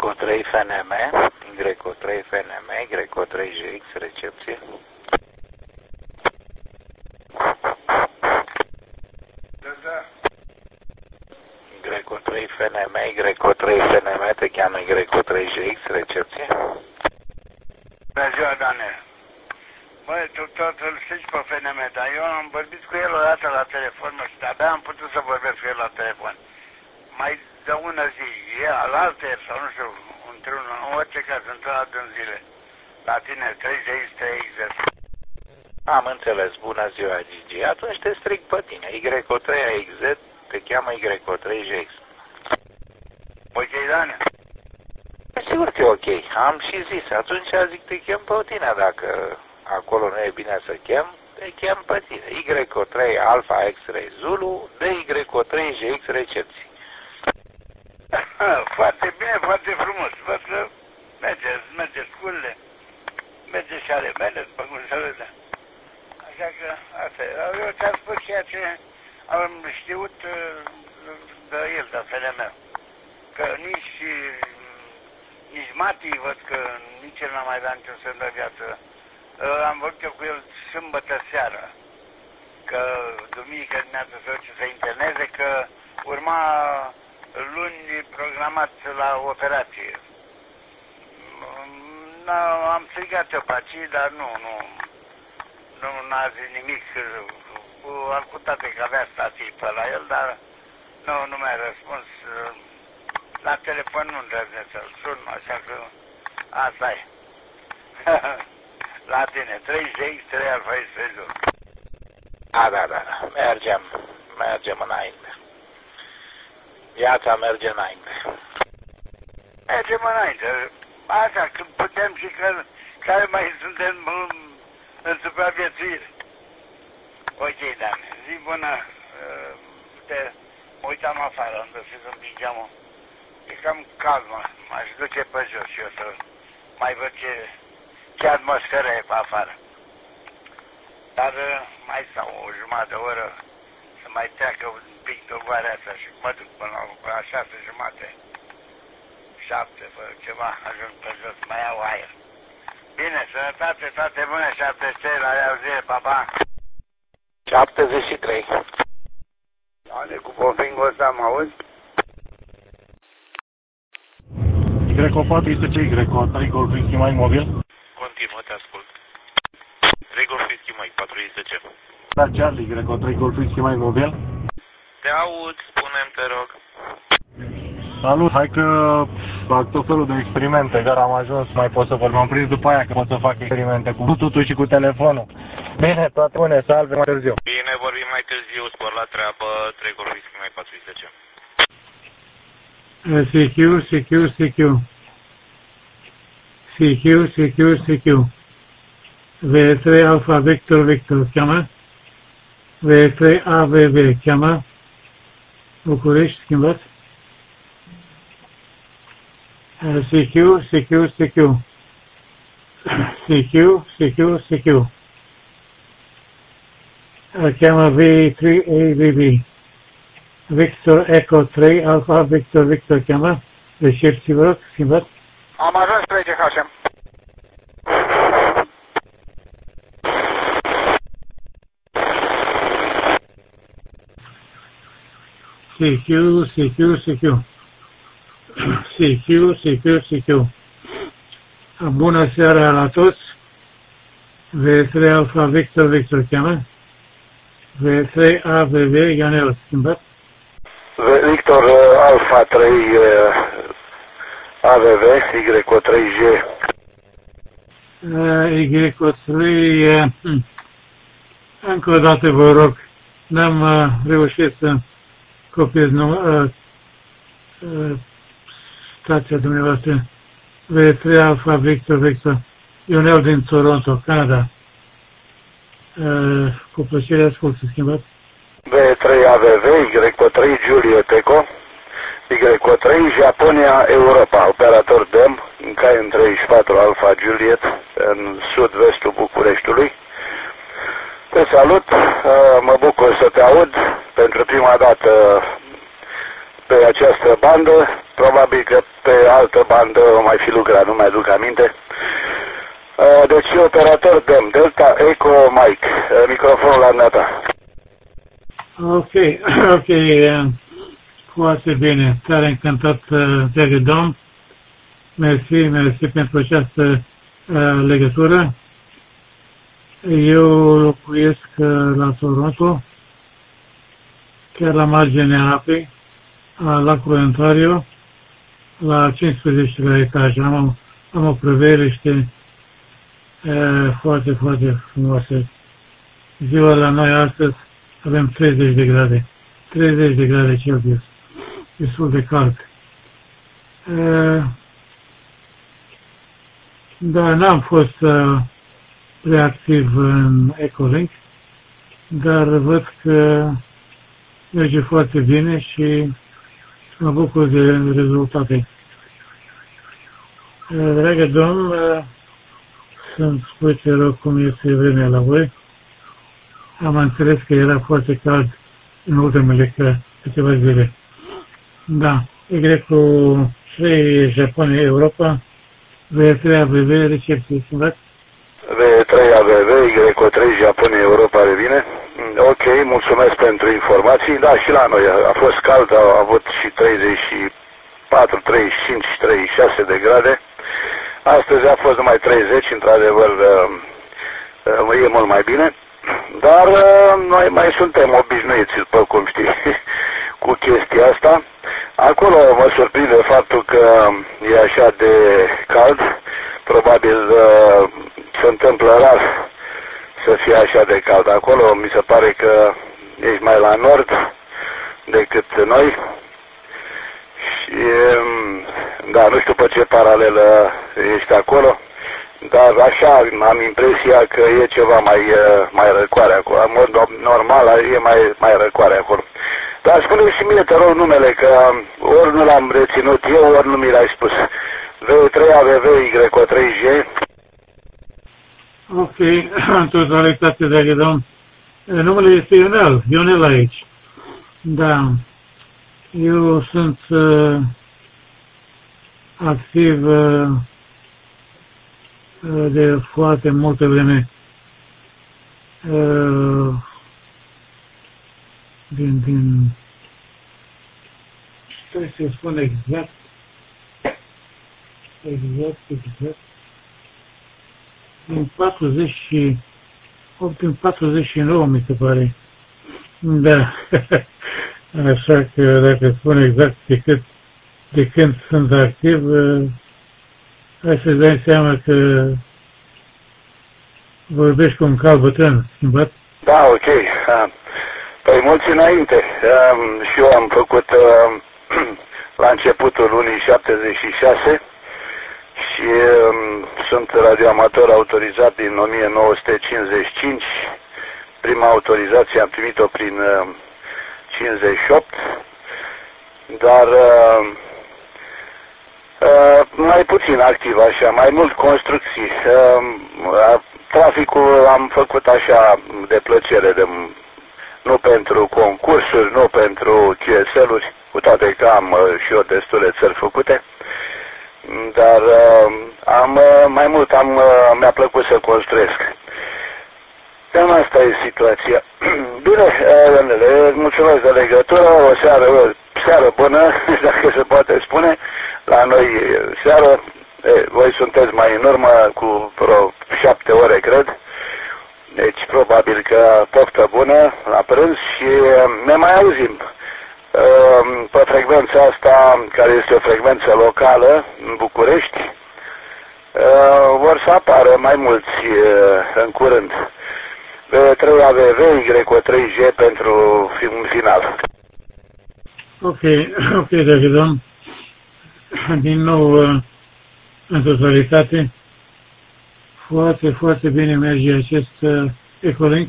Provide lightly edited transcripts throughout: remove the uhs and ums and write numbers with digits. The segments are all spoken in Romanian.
Y3 FNM, Y3 FNM, Y3 GX, recepție. Y3 FNM, Y3 FNM, te cheamă Y3 GX, recepție. Bună ziua, Daniel. Băi, tu tot îl știi pe FNM, dar eu am vorbit cu el o dată la telefon și de-abia am putut să vorbesc cu el la telefon. Mai de una zi, e alaltă sau nu știu, în orice caz, într-una din zile. La tine, 30 Am înțeles, bună ziua, Gigi. Atunci te stric pe tine. Y3 AXZ te cheamă Y3 GX. Ok, Daniel? Sigur că e ok. Am și zis. Atunci zic te chem pe tine. Dacă acolo nu e bine să chem, te chem pe tine. Y3 Alpha X-Ray Zulu de Y3 GX recepție. Foarte bine, foarte frumos. Văd că merge sculele, merge și ale mele, după cum se vede. Așa că asta e. Eu ți-am spus ceea ce am știut de el, de FNM. Că nici Mati văd că nici el n-a mai dat niciun semn de viață. Am vorbit eu cu el sâmbătă seara. Că duminică dimineață se duce să interneze, că urma luni programat la operație. Am strigat eu pe aici, dar n-a zis nimic. Am cutate că avea stații pe la el, dar nu mi-a răspuns. La telefon nu îndrăznesc să-l sun, așa că asta e. La tine, 3GX, 3 Alpha X-Ray Zulu. Da. Mergem înainte. Viața merge înainte. Mergem înainte. Așa, când putem și care mai suntem în supraviețuire. Ok, Dan, zi bună. Mă uitam afară, am găsit în pijamu. E cam cald, m-aș duce pe jos și eu să mai văd ce atmosferă e pe afară. Dar mai stau o jumătate de oră să mai treacă un pic dogoarea asta și mă duc până la 6:30. 7, fără ceva, ajung pe jos, mai iau aer. Bine, sănătate, toate bune, 73, la reauzire, pa! 73. Doamne, cu pofingul ăsta mă auzi? Y4 este ce Y4, Golf Whisky Mike mobil? Continuă, te ascult. 3 Golf Whisky Mike, 4 este ce? Da, Charlie, Y4, Golf Whisky Mike mobil? Te aud, spune-mi, te rog. Salut, hai că fac tot felul de experimente, dar am ajuns, mai pot să vorbim, am prins după aia că pot să fac experimente cu Bluetooth și cu telefonul. Bine, toate bune, salve, mai târziu. Bine, vorbim mai târziu, spor la treabă, 3 Golf Whisky Mike, 4 este ce? CQ. V3 Alpha Victor, cheamă. V3 AVV, cheamă. București, schimbat. CQ. Cheamă V3AVV. Victor Echo 3 Alpha Victor, cheamă. Recepție, vă rog, schimbat. Am ajuns 3 GHM. CQ. Bună seara la toți. V3 Alpha Victor, cheamă. V3 AVV, Ionel, schimbat. Victor Alpha 3 AVV, Y3G. Y3, încă o dată vă rog, n-am reușit să copiez stația dumneavoastră. V3 Alpha Victor, Ionel din Toronto, Canada. Cu plăcere ascult, să schimbat. V3 AVV, Y3 Juliet Eco, Y3 Japonia Europa, operator DEM, în CAIN 34 Alpha Juliet, în sud-vestul Bucureștiului. Te salut, mă bucur să te aud pentru prima dată pe această bandă. probabil că pe altă bandă o mai fi lucrat, nu mai aduc aminte. Deci operator dăm Delta Echo Mike, microfonul la data. Ok, ok, foarte bine, tare încântat, dragă domn. Mersi pentru această legătură. Eu locuiesc la Toronto, chiar la marginea apei, la lacul Ontario, la 15-lea etaj. Am o priveliște foarte, foarte frumoasă. Ziua la noi astăzi avem 30 de grade. 30 de grade Celsius. Destul de cald. Dar n-am fost reactiv în Echolink, dar văd că merge foarte bine și mă bucur de rezultate. Dragă domn, să-mi spui, te rog, cum este vremea la voi. Am înțeles că era foarte cald în ultimele câteva zile. Da, Y cu 3 Japonia Europa, V3 ABV, recepție, schimbat? V3 ABV, Y cu 3 Japonia Europa, revine. Ok, mulțumesc pentru informații. Da, și la noi a fost cald, a avut și 34, 35, 36 de grade. Astăzi a fost numai 30, într-adevăr e mult mai bine. Dar noi mai suntem obișnuiți, după cum știi, cu chestia asta. Acolo mă surprinde faptul că e așa de cald. Probabil se întâmplă rar să fie așa de cald. Acolo mi se pare că ești mai la nord decât noi. Și, da, nu știu pe ce paralelă ești acolo, dar așa am impresia că e ceva mai răcoare acolo. În mod normal e mai răcoare acolo. Dar spune-mi și mie, te rog, numele, că ori nu l-am reținut eu, ori nu mi l-ai spus. V3 AVV Y3G. Ok, în totalitate, dragă domn. Numele este Ionel aici. Da. Eu sunt activ de foarte multă vreme din trebuie să spun exact din 48, din 49 mi se pare. Da. Așa că dacă spun exact de când sunt activ, hai să-ți dai seama că vorbești cu un cal bătrân, schimbat? Da, ok. Păi mulți înainte. Și eu am făcut la începutul lunii 76 și sunt radioamator autorizat din 1955. Prima autorizație am primit-o prin 58, dar mai puțin activ așa, mai mult construcții. Traficul am făcut așa de plăcere, nu pentru concursuri, nu pentru QSL-uri, cu toate că am și eu destule țări făcute, dar mai mult mi-a plăcut să construiesc. Cam asta e situația. Bine, mulțumesc de legătură, o seară bună, dacă se poate spune. La noi seară, voi sunteți mai în urmă cu vreo 7 ore, cred. Deci probabil că poftă bună la prânz și ne mai auzim. Pe frecvența asta, care este o frecvență locală în București, vor să apară mai mulți în curând. 3 AVV, Y3G pentru filmul final. Ok, dragă domn. Din nou, în totalitate, foarte, foarte bine merge acest Echolink.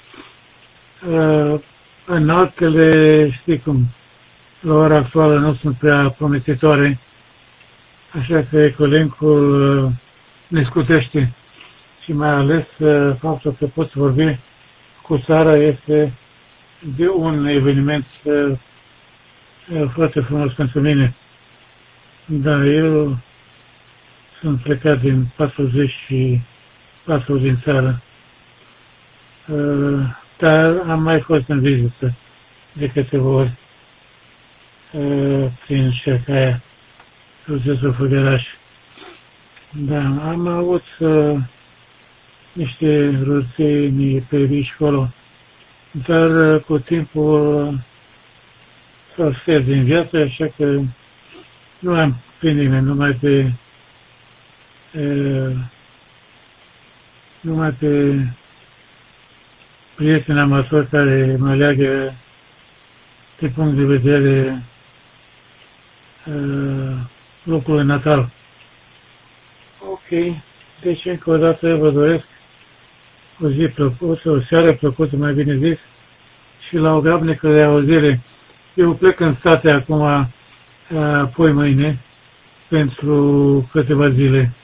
În altele, știi cum, la ora actuală nu sunt prea prometitoare, așa că Echolink-ul ne scutește. Și mai ales faptul că poți vorbi cu țara este de un eveniment foarte frumos pentru mine. Da, eu sunt plecat din 44 din țară. Dar am mai fost în vizită de câteva ori prin șerca aia, județul Făgăraș. Da, am avut niște ruțenii pe aici acolo, dar cu timpul s-a sfert din viață, așa că nu am pe nimeni, numai pe prieteni amatori care mă leagă de punct de vedere locului natal. Ok, deci încă o dată vă doresc o zi plăcută, o seară plăcută, mai bine zis, și la o grabnică de auzire. Eu plec în state acum, apoi mâine, pentru câteva zile.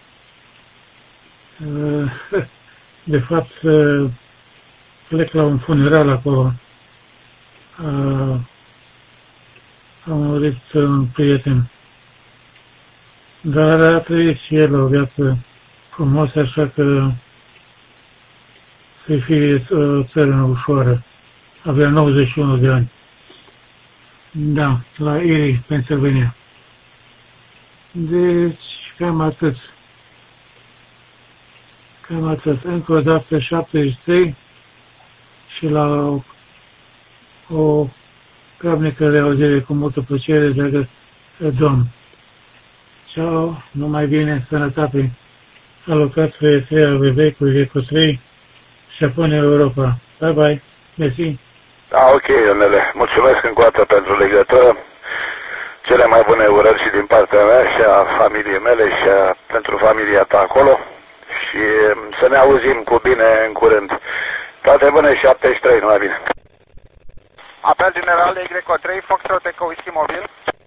De fapt, plec la un funeral acolo. A murit un prieten. Dar a trăit și el o viață frumoasă, așa că să fie o țară ușoară. Avea 91 de ani. Da, la Erie, Pennsylvania. Deci, cam atât. Cam atât. Încă o dată 73 și la o grabnică reauzire cu multă plăcere, dragă domn. Ciao, numai bine, sănătate. Alocat pe 3 AVV cu Eco 3 și apoi Europa. Bye bye. Mersi. Da, ok, domnule. Mulțumesc încă o dată pentru legătură. Cele mai bune urări și din partea mea și a familiei mele și pentru familia ta acolo. Și să ne auzim cu bine în curând. Toate bune, 73, numai bine. Apel general de Y3, Foxtrot Eco Whisky Mobil.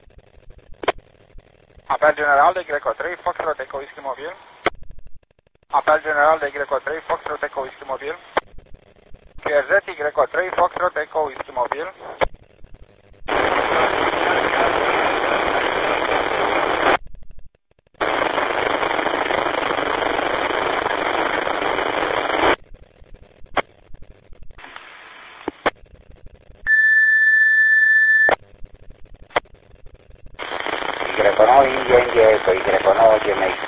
Apel general de Y3, Foxtrot Eco Whisky Mobil. Apel general de Y3, Foxtrot Eco Whisky Mobil. QRZ Y3, Foxtrot Eco Whisky Mobil. Y9 India Eco, Y9 Jamaica.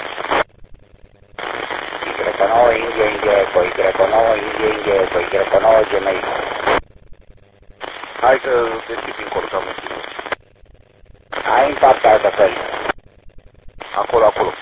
Y9 India Eco, Y9 India Eco, Y9 Jamaica. Hai că deschid încolo, să am. Hai în partea asta, fel. Acolo, acolo.